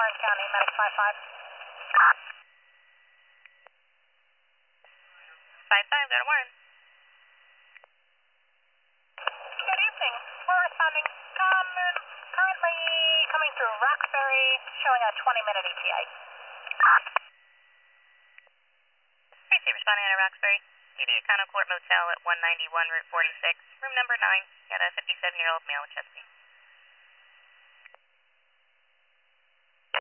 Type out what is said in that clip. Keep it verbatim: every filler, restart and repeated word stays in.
Orange County, Medic five five. five five, got a warrant. Good evening. We're responding. Um, currently coming through Roxbury, showing a twenty minute E T A. Tracy responding out of Roxbury. D D Econo Court Motel at one ninety-one Route forty-six, room number nine. Got a fifty-seven year old male with chest pain.